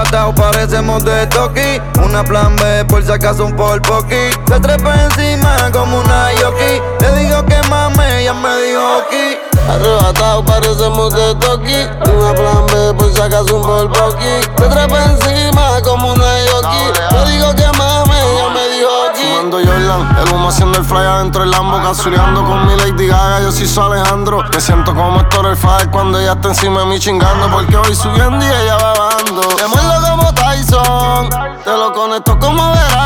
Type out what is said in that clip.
Arrebatado parecemos de Toki. Una plan B por si acaso un por poqui. Se trepa encima como una yoki. Le digo que mame, ella me dijo ok. Arrebatado parecemos de Toki. Una plan B por si acaso un por poqui. Se trepa encima como una yoki. Le digo que mame, ella me dijo ok. Fumando Jordan, el humo haciendo el fly adentro del Lambo. Casuleando con mi Lady Gaga, yo sí soy Alejandro. Me siento como Héctor el Fader cuando ella está encima de mí chingando. Porque hoy subiendo y ella va bajando. Te muerdo como Tyson, te lo conecto como verás.